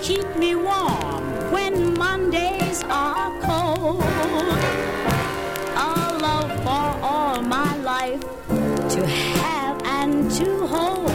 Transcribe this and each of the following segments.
keep me warm when Mondays are cold. A love for all my life to have and to hold.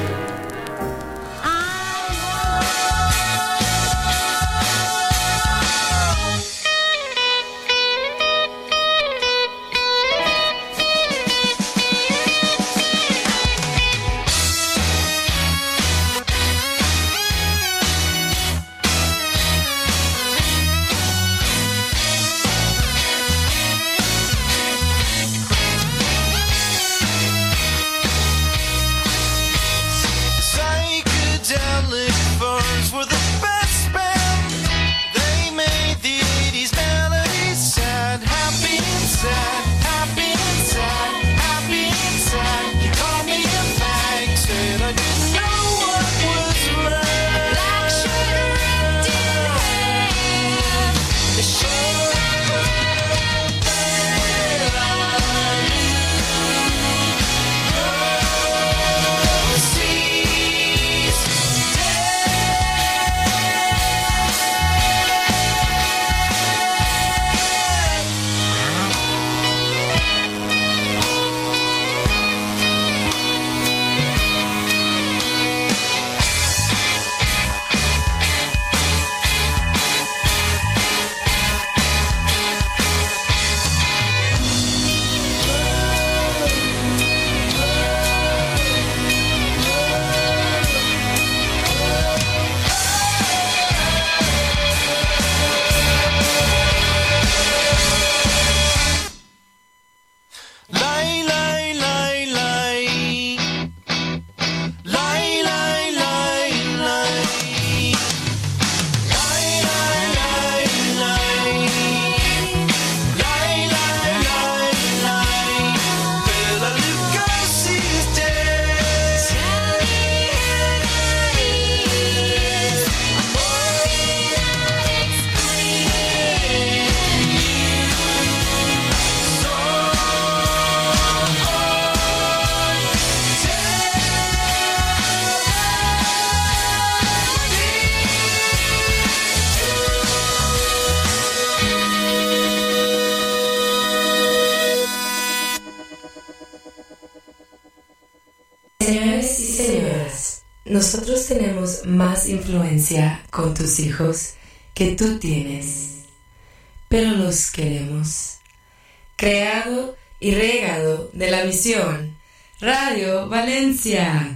Señores y señoras, nosotros tenemos más influencia con tus hijos que tú tienes, pero los queremos. Creado y regado de la misión Radio Valencia.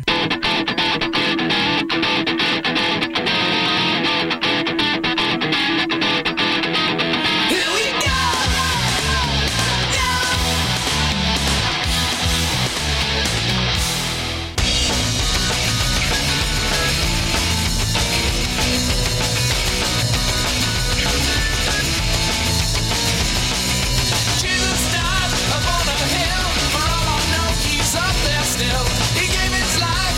Still, he gave his life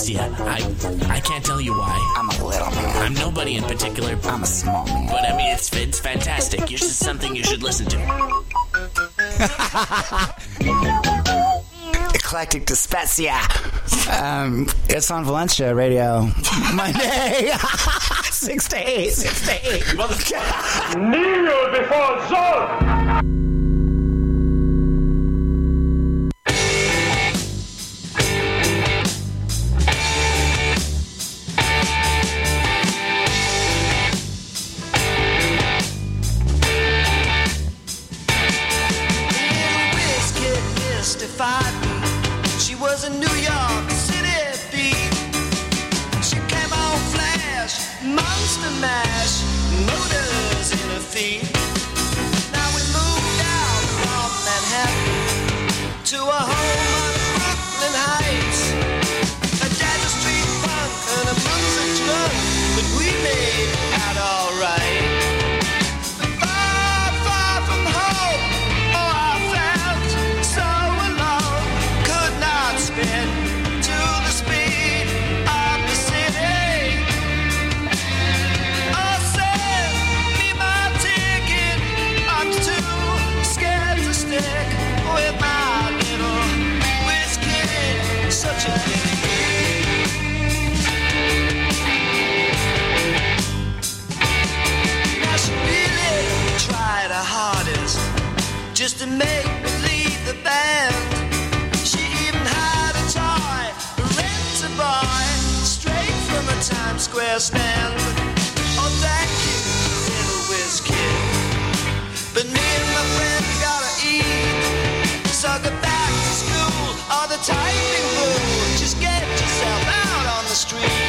Spezia. I can't tell you why. I'm a little man. I'm nobody in particular. I'm a small man. But I mean, it's fantastic. It's just something you should listen to. Eclectic to Spezia. It's on Valencia Radio. Monday. 6 to 8. 6 to 8. Kneel before Zod! She was a New York City beat. She came on flash, monster mash, motors in her feet. Now we moved out from Manhattan to a home on Brooklyn Heights. A Dagger Street funk and a bluesy drunk, but we made out alright. Just to make me leave the band. She even had a toy, Rent-A-Boy, straight from a Times Square stand. Oh, thank you, little whiz kid. But me and my friend gotta eat. So go back to school or the typing booth. Just get yourself out on the street.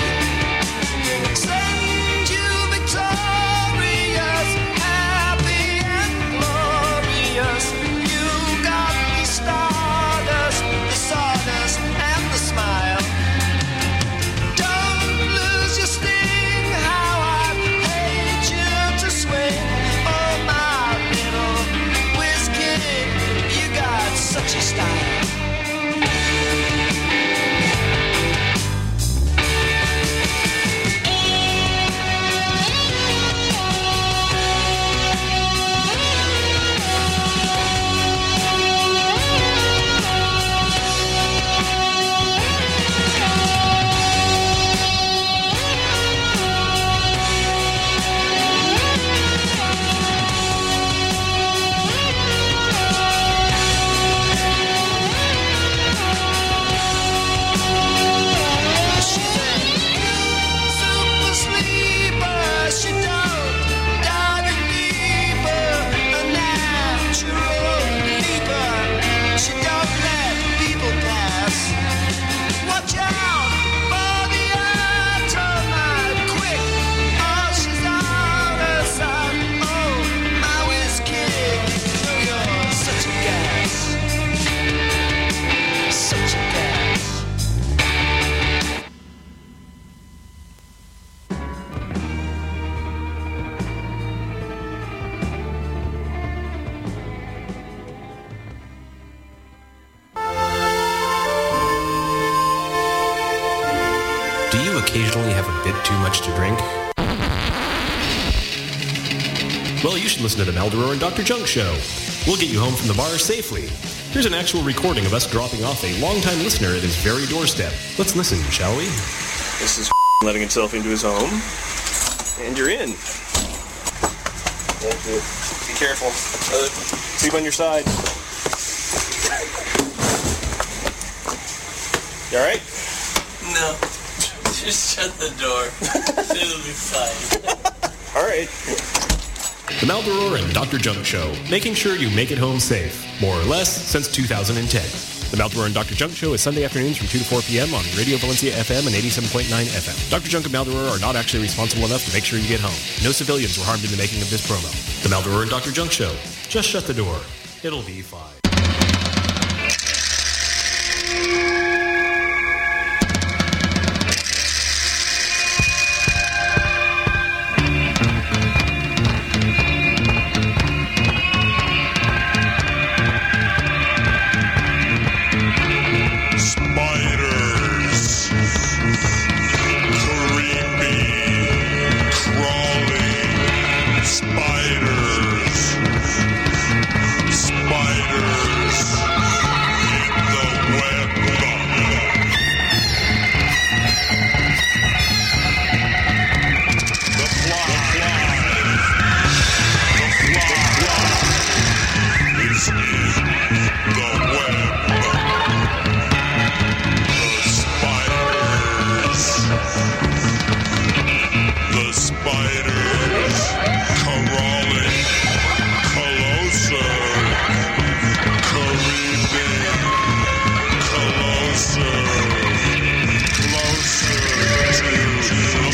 Send you victorious, happy and glorious. You got the stardust, the sawdust, and the smile. Don't lose your sting, how I'd hate you to swing. Oh, my little whiz kid, you got such a style. Occasionally have a bit too much to drink? Well, you should listen to the Maldoror and Dr. Junk Show. We'll get you home from the bar safely. Here's an actual recording of us dropping off a longtime listener at his very doorstep. Let's listen, shall we? This is letting itself into his home. And you're in. Thank you. Be careful. Sleep on your side. You alright? No. Just shut the door. It'll be fine. Alright. The Maldoror and Dr. Junk Show, making sure you make it home safe, more or less, since 2010. The Maldoror and Dr. Junk Show is Sunday afternoons from 2 to 4 p.m. on Radio Valencia FM and 87.9 FM. Dr. Junk and Maldoror are not actually responsible enough to make sure you get home. No civilians were harmed in the making of this promo. The Maldoror and Dr. Junk Show. Just shut the door. It'll be fine.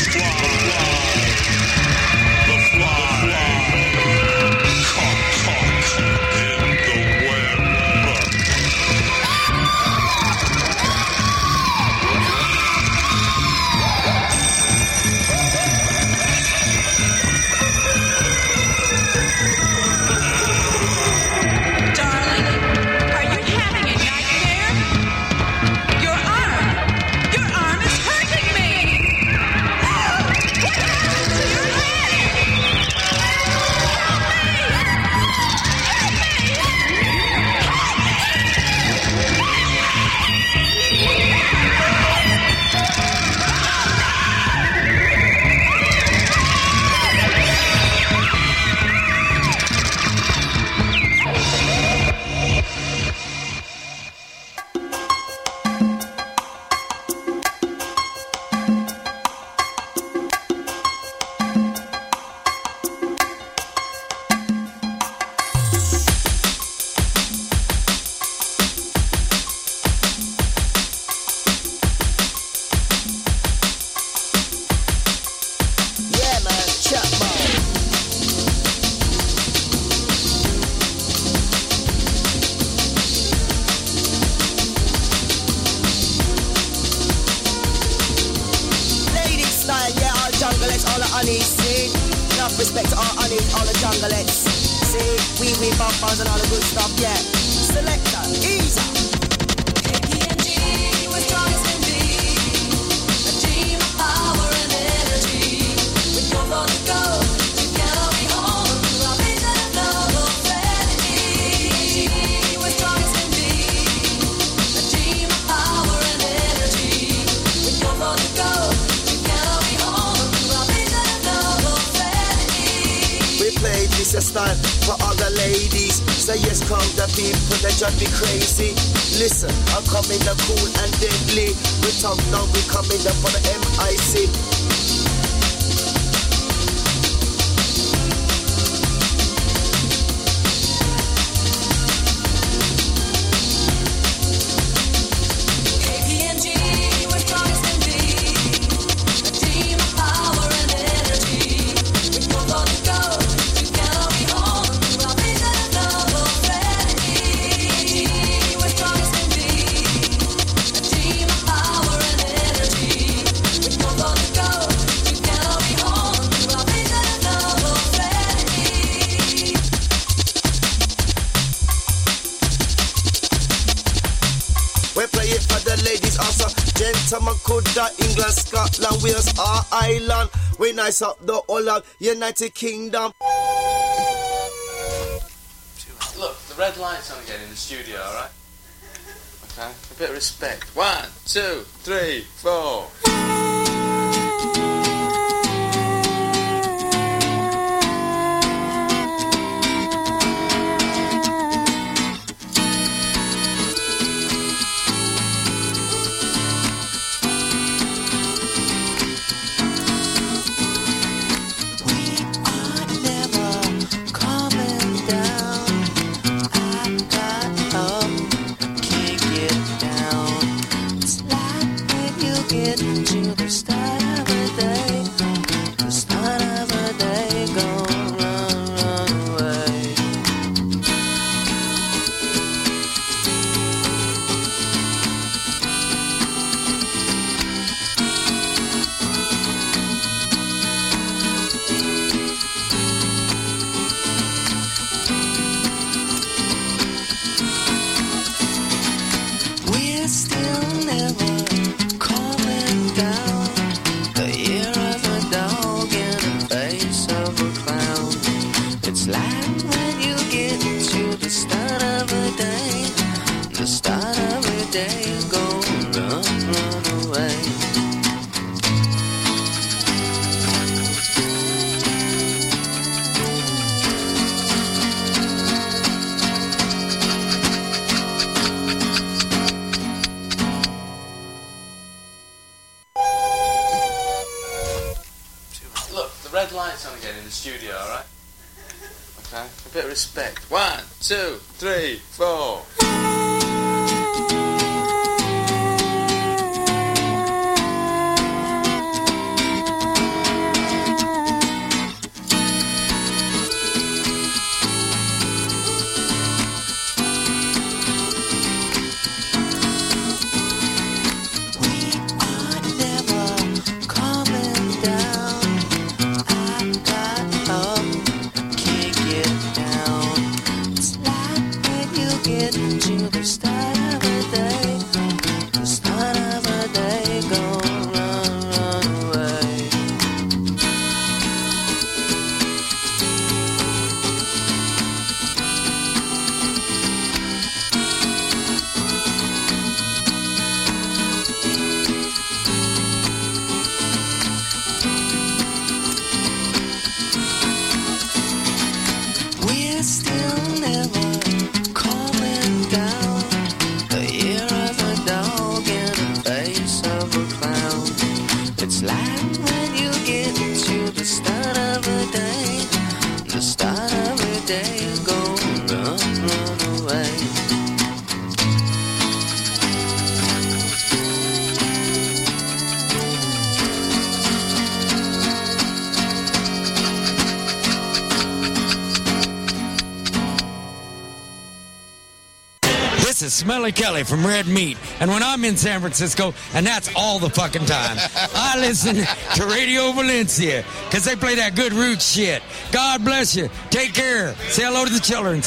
Nice up the whole of United Kingdom. Look, the red light's on again in the studio, alright? Okay, a bit of respect. 1, 2, 3, 4. Studio, alright? Okay, a bit of respect. 1, 2, 3, 4. time when you get to the start of a day. The start of a day, go run away. This is Smelly Kelly from Red Meat, and when I'm in San Francisco, and that's all the fucking time, I listen to Radio Valencia, because they play that good roots shit. God bless you. Take care. Say hello to the children.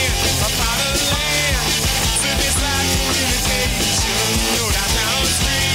Downtown street.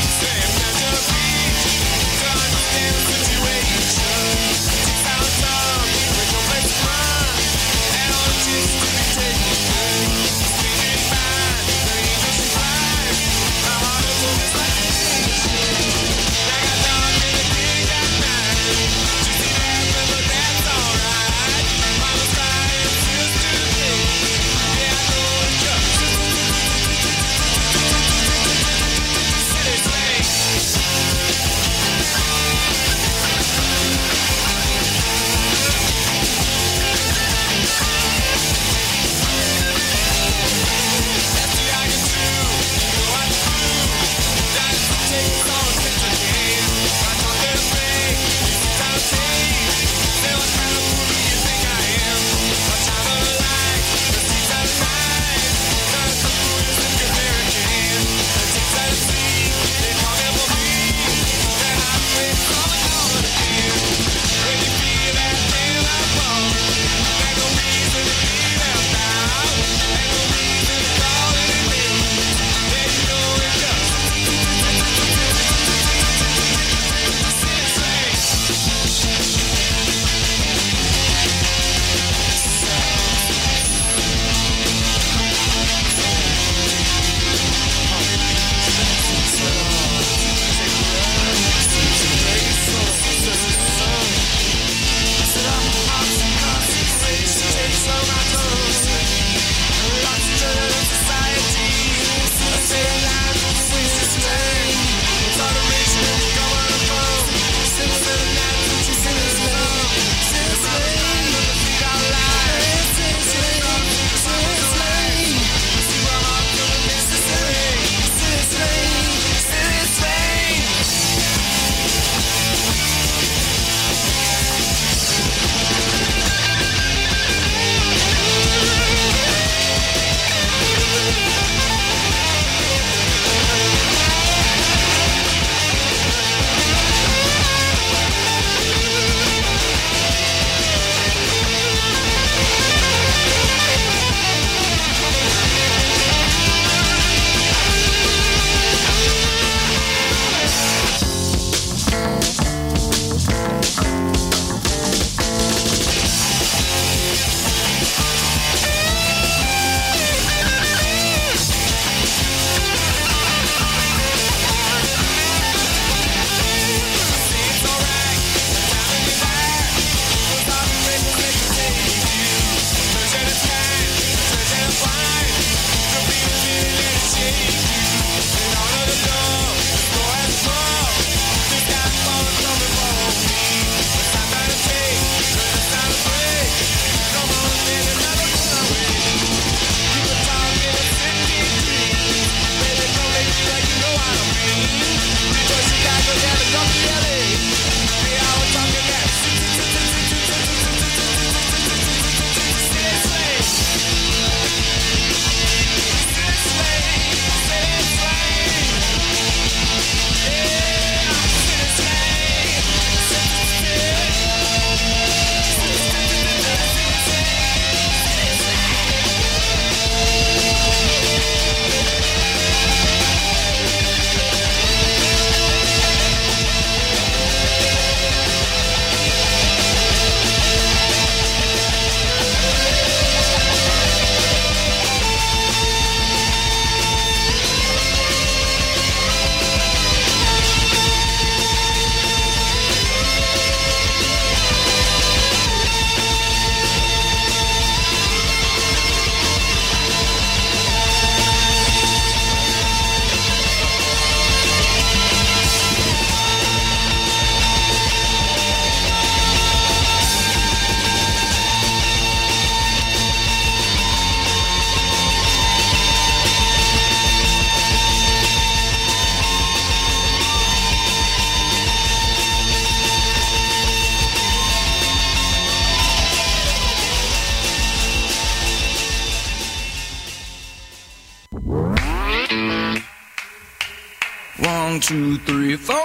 1, 2, 3, 4.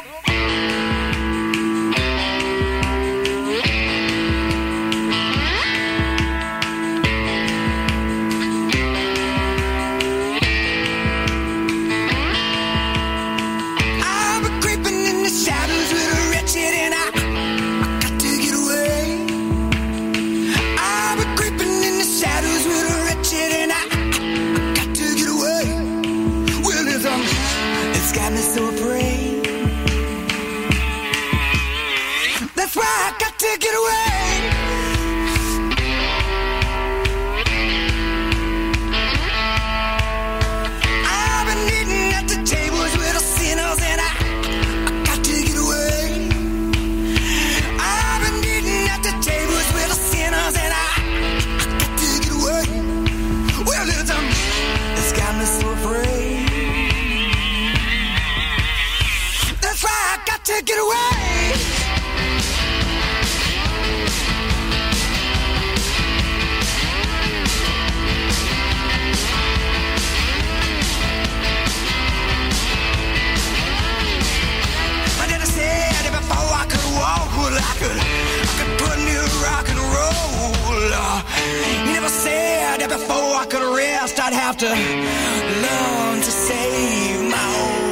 Get away! I never said it before I could walk, well I could put new rock and roll. You never said that before I could rest, I'd have to learn to save my own.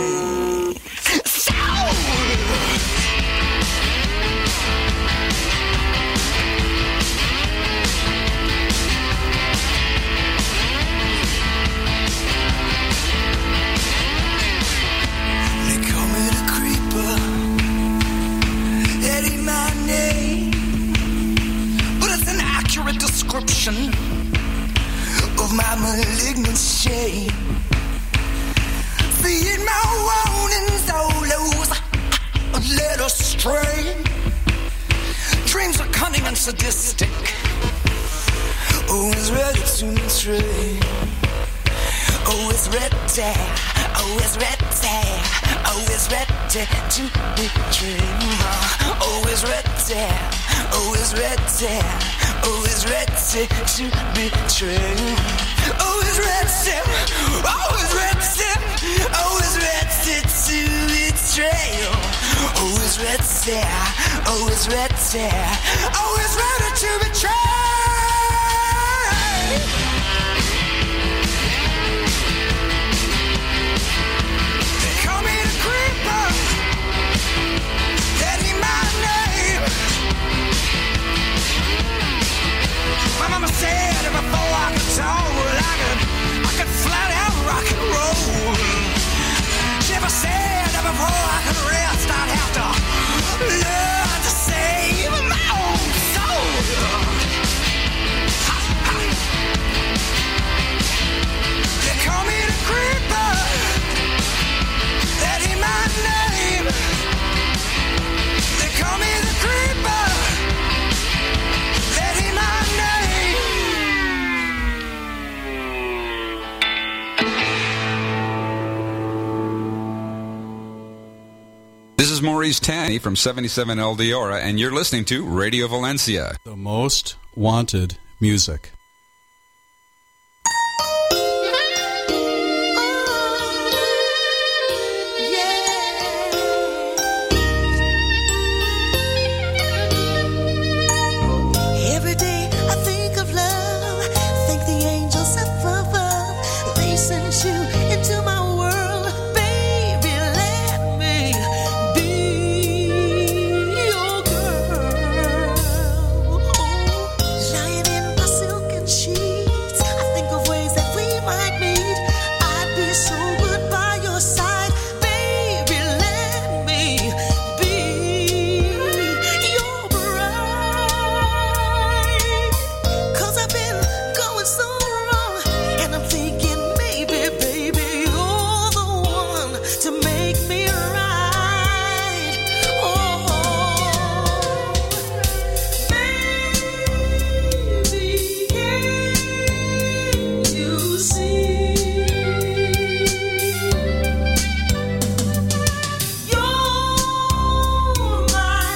Description of my malignant shame. Seeing my warnings all those led astray. Dreams are cunning and sadistic, always ready to betray. Always ready, always ready, always ready to betray. Always ready, always ready, always ready to betray. Always ready, always ready, always ready to betray. Always ready, always ready, always ready to betray. My mama said that before I could talk, well, I could flat out rock and roll. She never said that before I could rest, I'd have to learn to save my own soul. They call me the creeper, that ain't my name. They call me the creeper, that ain't my name. This is Maurice Tanny from 77 El Diora, and you're listening to Radio Valencia. The most wanted music. Every day I think of love, thank the angels up above. They sent you into my world, baby, let me be your girl. Lying in my silken sheets, I think of ways that we might meet. I'd be so good by your side, baby, let me be your bride. 'Cause I've been going so wrong, and I'm thinking maybe, baby, you're the one to make me right. Oh, baby, can't you see? You're my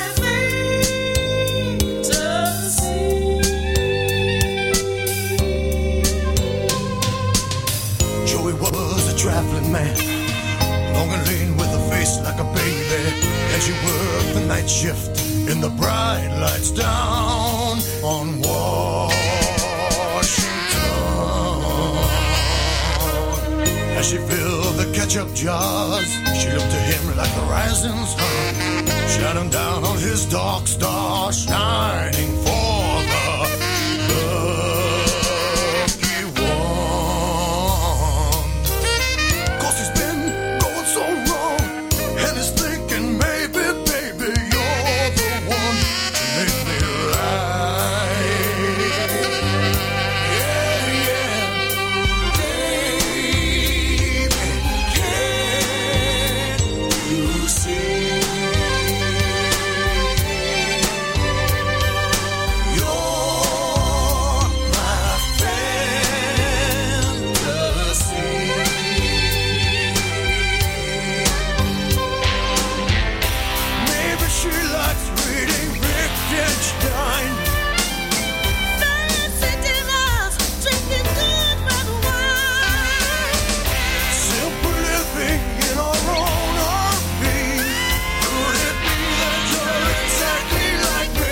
fantasy. Joey was a traveling man, long and lean with a face like a baby. And she worked the night shift in the bright lights down on Washington. As she filled the ketchup jars, she looked to him like the rising sun, shining down on his dark star, shining for the lucky one. 'Cause he's been going so wrong, and he's thinking maybe, baby, you're the one to make me right. Yeah, yeah. Baby, can't you see? You're my fantasy. Maybe she likes reading Wittgenstein. Fancy dinners, drinking good red wine. Simple living in our own RV. Could it be that you're exactly like me?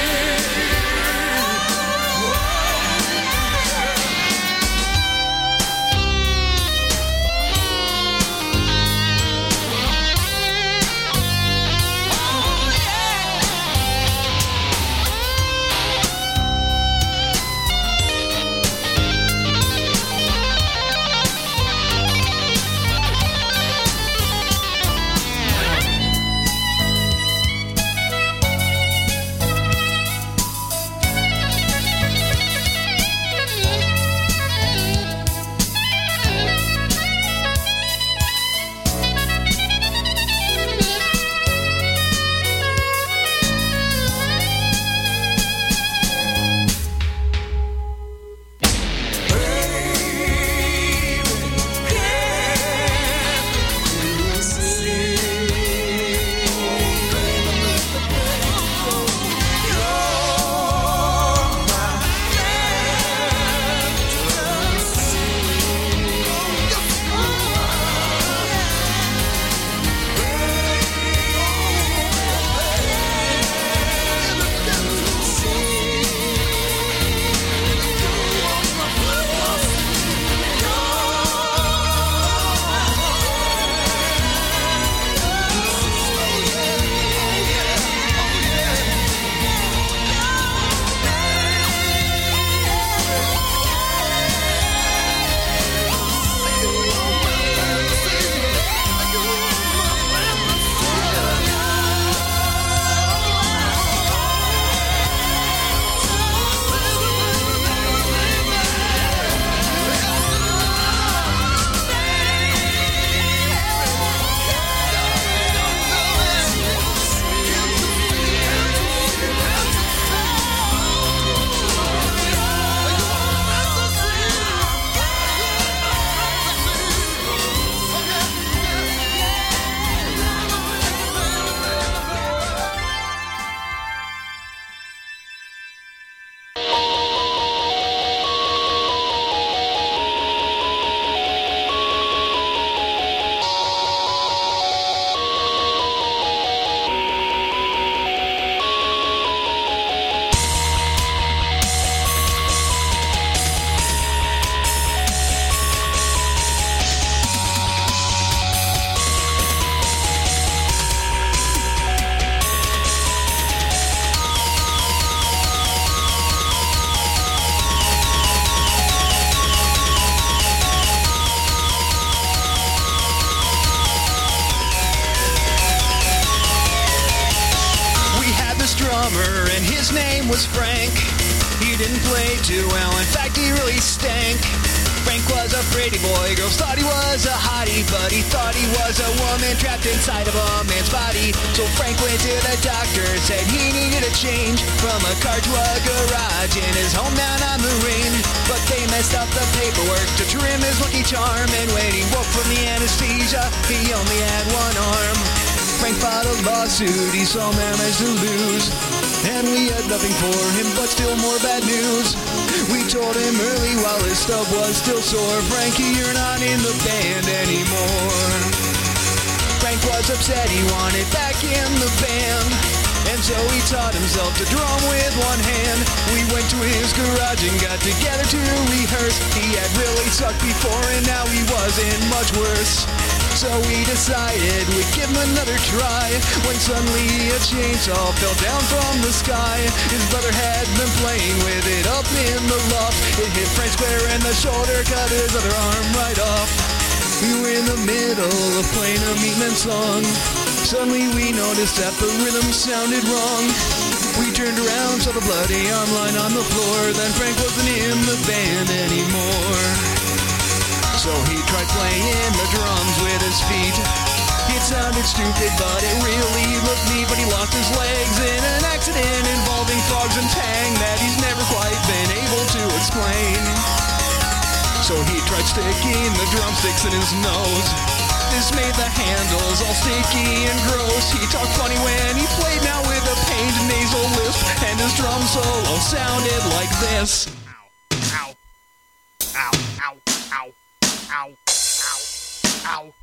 Was Frank. He didn't play too well, in fact he really stank. Frank was a pretty boy, girls thought he was a hottie, but he thought he was a woman trapped inside of a man's body. So Frank went to the doctor, said he needed a change from a car to a garage in his hometown on the range. But they messed up the paperwork to trim his lucky charm, and when he woke from the anesthesia, he only had one arm. Frank filed a lawsuit, he saw managed to lose, and we had nothing for him but still more bad news. We told him early while his stub was still sore, Frankie, you're not in the band anymore. Frank was upset, he wanted back in the band. And so he taught himself to drum with one hand. We went to his garage and got together to rehearse. He had really sucked before and now he wasn't much worse. So we decided we'd give him another try, when suddenly a chainsaw fell down from the sky. His brother had been playing with it up in the loft. It hit Frank square in the shoulder, cut his other arm right off. We were in the middle of playing a Meatman song. Suddenly we noticed that the rhythm sounded wrong. We turned around, saw the bloody arm lying on the floor. Then Frank wasn't in the band anymore. So he tried playing the drums with his feet. It sounded stupid, but it really looked neat. But he lost his legs in an accident involving frogs and tang that he's never quite been able to explain. So he tried sticking the drumsticks in his nose. This made the handles all sticky and gross. He talked funny when he played, now with a pained nasal lisp. And his drum solo sounded like this. Ow, ow, ow, ow, ow, ow, ow.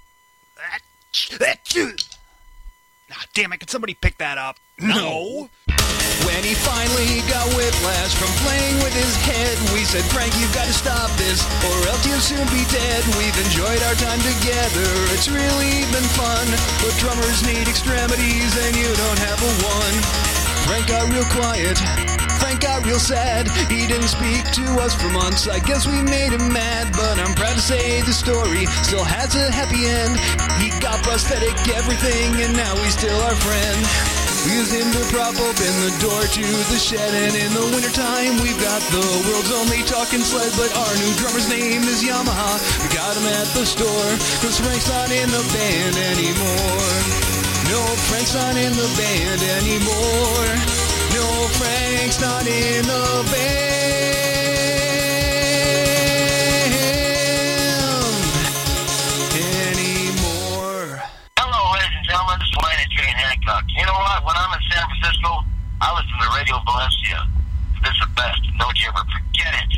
Ah, damn it, can somebody pick that up? No. When he finally got whiplash from playing with his head, we said, Frank, you've got to stop this, or else you'll soon be dead. We've enjoyed our time together, it's really been fun, but drummers need extremities and you don't have a one. Frank got real quiet, Frank got real sad. He didn't speak to us for months, I guess we made him mad. But I'm proud to say the story still has a happy end. He got prosthetic everything and now he's still our friend. We used him to prop open the door to the shed, and in the wintertime we've got the world's only talking sled. But our new drummer's name is Yamaha, we got him at the store, cause Frank's not in the band anymore. No, Frank's not in the band anymore. No, Frank's not in the band anymore. Hello, ladies and gentlemen, this is Wayne and Jane Hancock. You know what? When I'm in San Francisco, I listen to Radio Valencia. This is the best. Don't you ever forget it.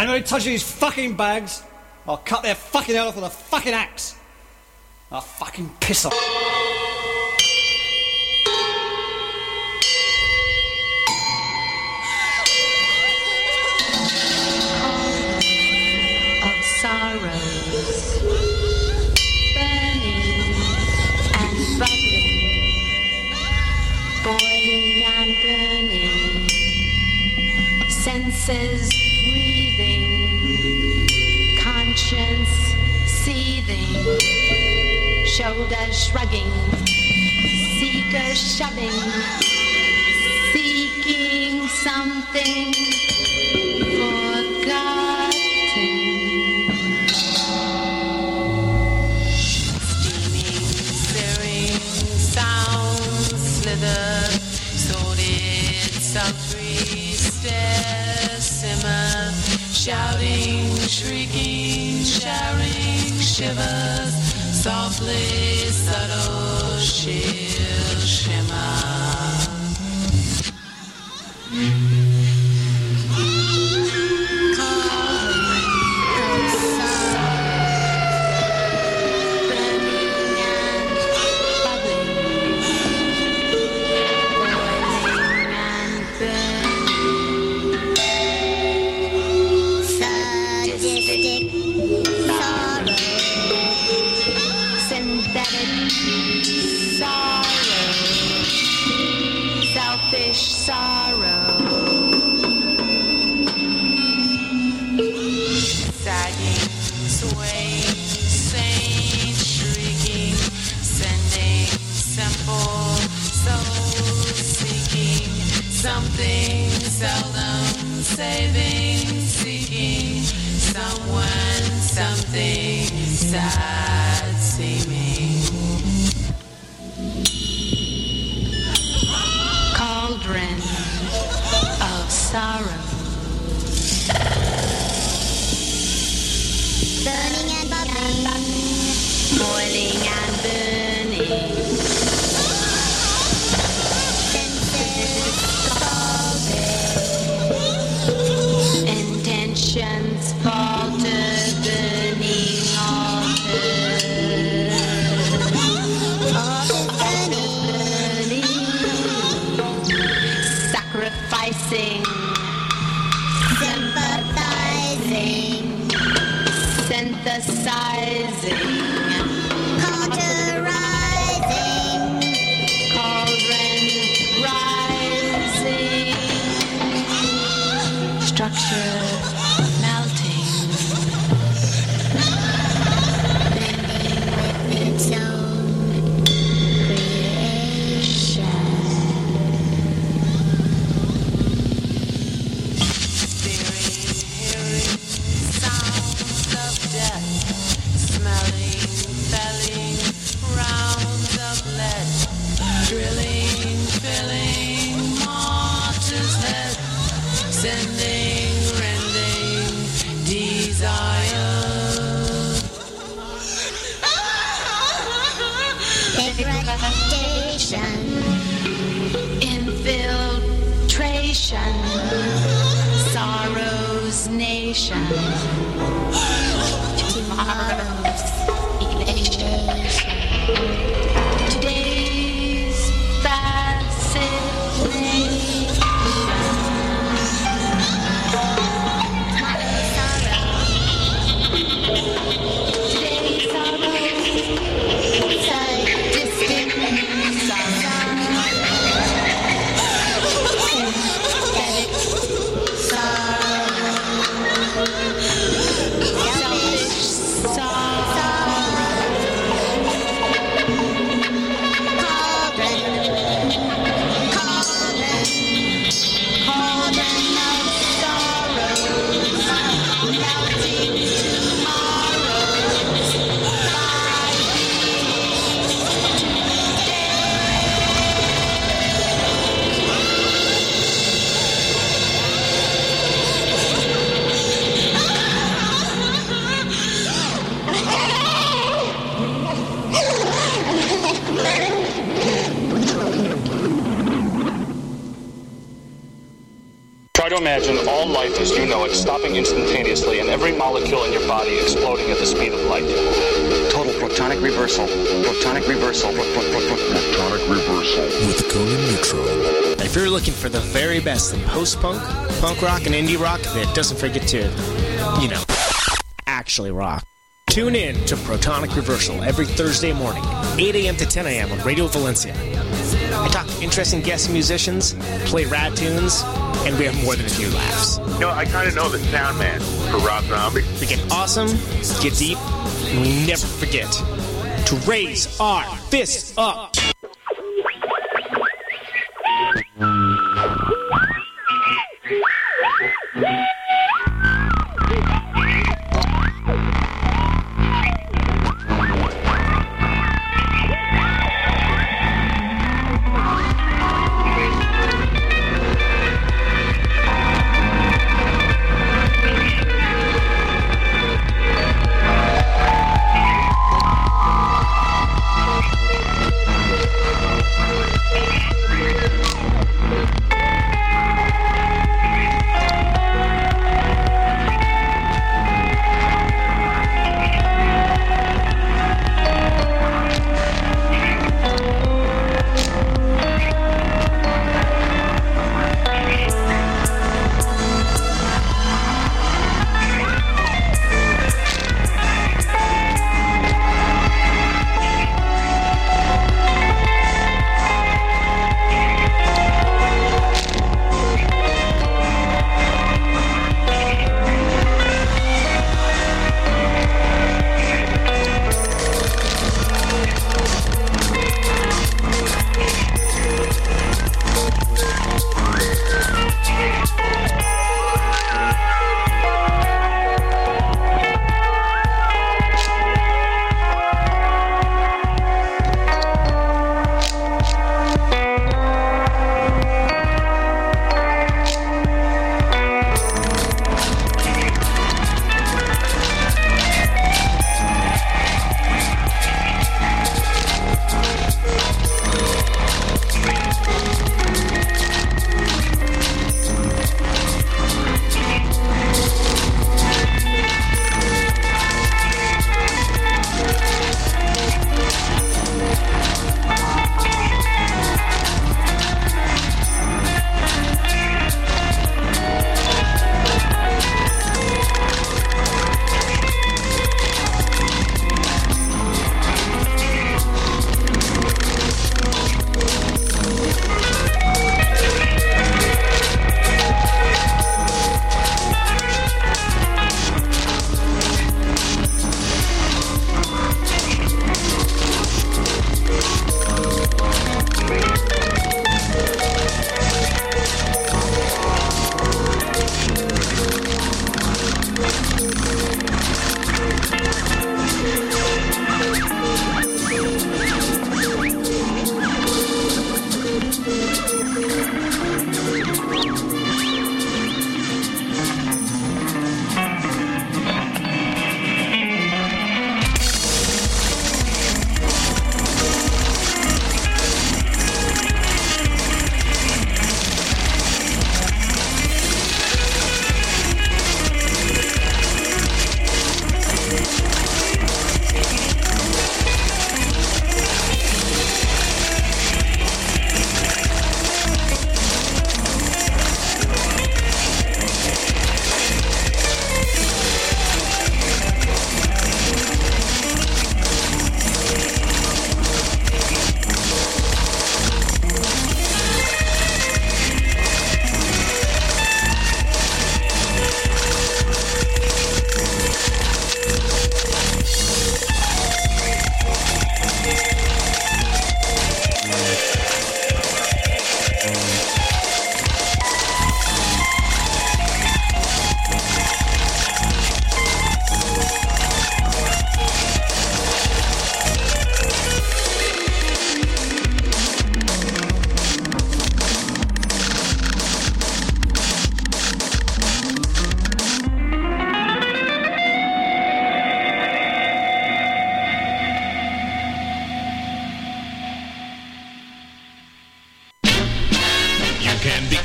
Anybody touches these fucking bags, I'll cut their fucking head off with a fucking axe. I'll fucking piss off. Of sorrows, burning and bubbling, boiling and burning, senses breathing, conscience seething, shoulders shrugging, seekers shoving, seeking something forgotten. Steaming, searing sounds slither, sordid, sultry stairs simmer, shouting, shrieking, showering shivers, softly, subtle, she'll shimmer. Sorrow, sagging, swaying, sane, shrieking, sending, simple, soul-seeking, something seldom, saving, seeking, someone, something, sad seeming. Cauldron of sorrow, burning and bubbling, boiling and burning, senses scalded, intentions faltered, burning altered, sacrificing, sympathizing, synthesizing, cauterizing, cauldron rising, structure melting, blending with its own creation. Drilling, filling, martyr's head, sending, rending, desire. Degradation, infiltration, sorrow's nation, tomorrow's elation. Today's fascination. Today's sorrow, sadistic sorrow, synthetic sorrow. to imagine all life as you know it stopping instantaneously and every molecule in your body exploding at the speed of light. Total protonic reversal. Protonic reversal. Protonic reversal. With Conan Neutron. If you're looking for the very best in post-punk, punk rock, and indie rock that doesn't forget to, actually rock, tune in to Protonic Reversal every Thursday morning, 8 a.m. to 10 a.m. on Radio Valencia. I talk to interesting guest musicians, play rad tunes, and we have more than a few laughs. I kind of know the sound man for Rob Zombie. We get awesome, get deep, and we never forget to raise our fists up.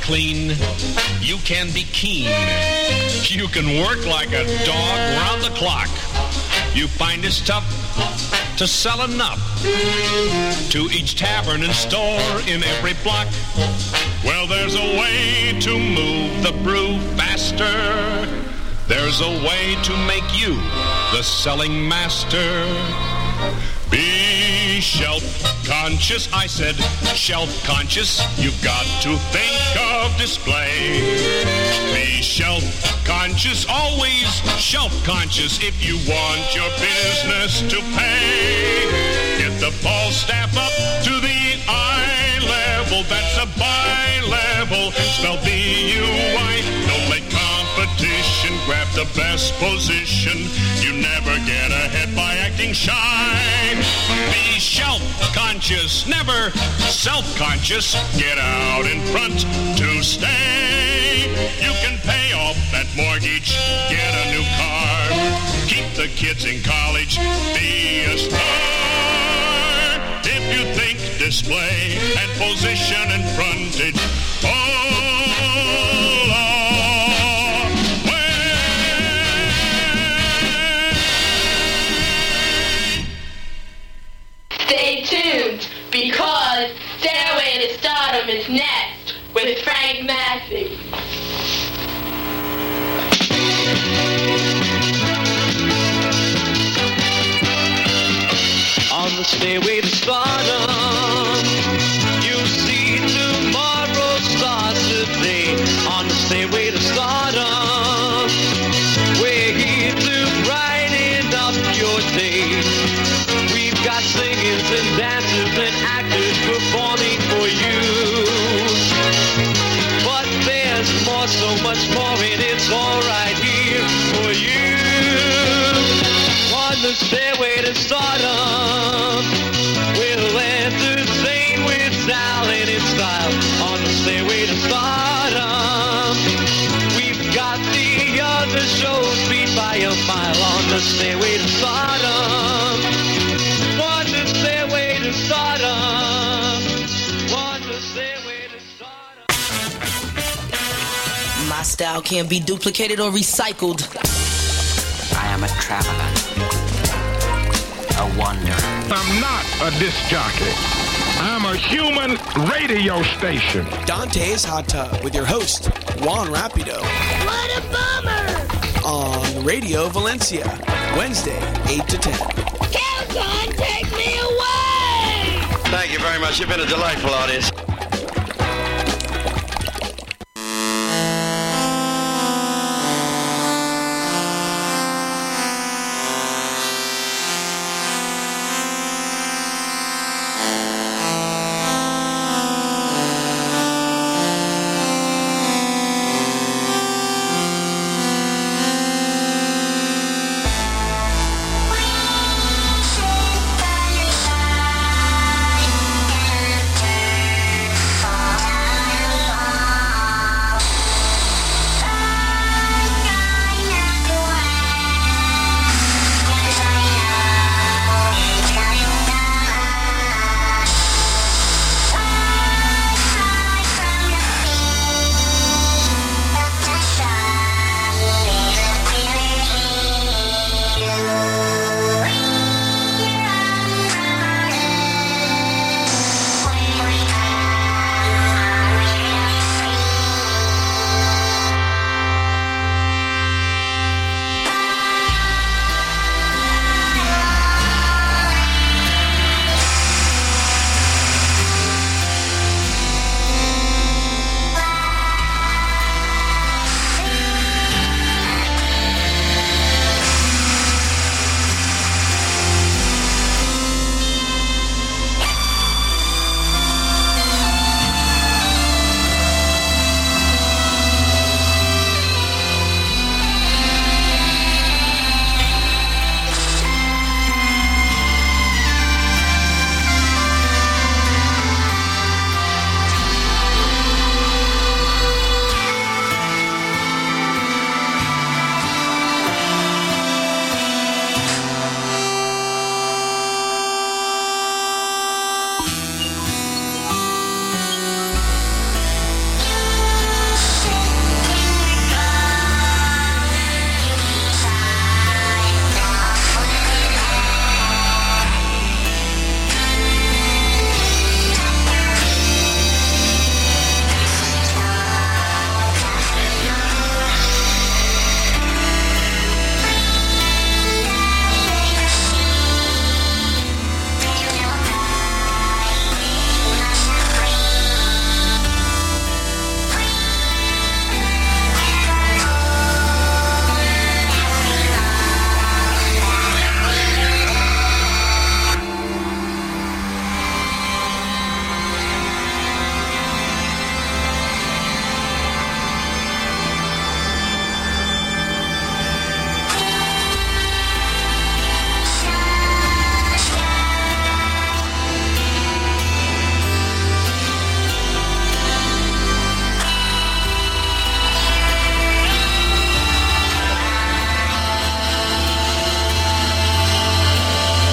clean. You can be keen. You can work like a dog round the clock. You find it's tough to sell enough to each tavern and store in every block. Well, there's a way to move the brew faster. There's a way to make you the selling master. Be shelf-conscious, I said shelf-conscious. You've got to think of display. Be shelf-conscious, always shelf-conscious if you want your business to pay. Get the ball staff up to the eye level. That's a bi-level, spelled B-U-I. Don't let competition grab the best position. You never get ahead by acting shy. Be shelf-conscious, never self-conscious. Get out in front to stay. You can pay off that mortgage, get a new car, keep the kids in college, be a star. If you think display and position and frontage all are Stay tuned, because Stairway to Stardom is next with Frank Massey. On the stairway to stardom, you see tomorrow starts today. On the stairway to stardom, we're here to brighten up your day. We've got singers and dancers and actors performing for you. But there's more, so much more, and it's all right here for you. On the stairway to stardom, we'll entertain with talent and style. On the stairway to stardom, we've got the other shows beat by a mile. On the stairway to stardom, on the stairway to stardom, on the stairway to stardom. My style can't be duplicated or recycled. I am a traveler, a wanderer. I'm not a disc jockey. I'm a human radio station. Dante's Hot Tub with your host, Juan Rapido. What a bummer! On Radio Valencia, Wednesday, 8 to 10. Count on, take me away! Thank you very much. You've been a delightful audience.